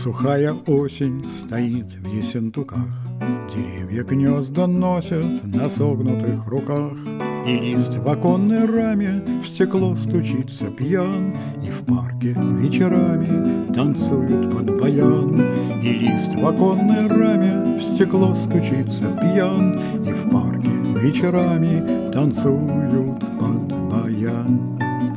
сухая осень стоит в Ессентуках, деревья гнезда носят на согнутых руках, и лист в оконной раме в стекло стучится пьян, и в парке вечерами танцуют под баян. И лист в оконной раме в стекло стучится пьян, и в парке вечерами танцуют под баян.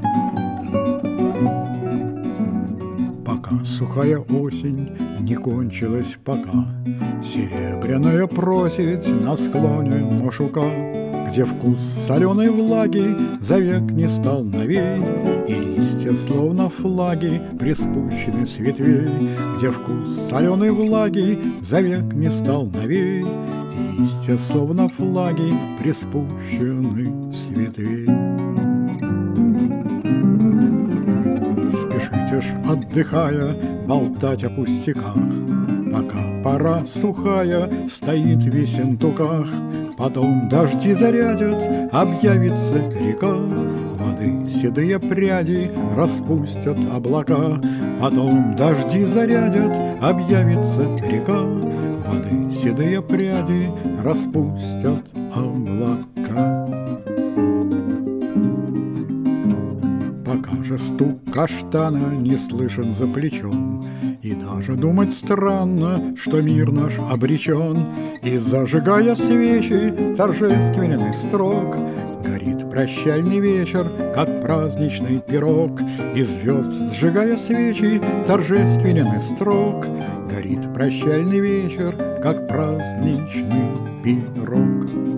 Пока сухая осень не кончилась, пока серебряная просить на склоне Машука, где вкус соленой влаги за век не стал новей, и листья, словно флаги, приспущены с ветвей, где вкус соленой влаги за век не стал новей, и листья, словно флаги, приспущены с ветвей. Спешите ж, отдыхая, болтать о пустяках, пока пора сухая стоит в Ессентуках. Потом дожди зарядят, объявится река, воды седые пряди распустят облака. Потом дожди зарядят, объявится река, воды седые пряди распустят облака. Пока же стук каштана не слышен за плечом, и даже думать странно, что мир наш обречен. И зажигая свечи, торжественный строк, горит прощальный вечер, как праздничный пирог. И звезд, сжигая свечи, торжественный строк, горит прощальный вечер, как праздничный пирог.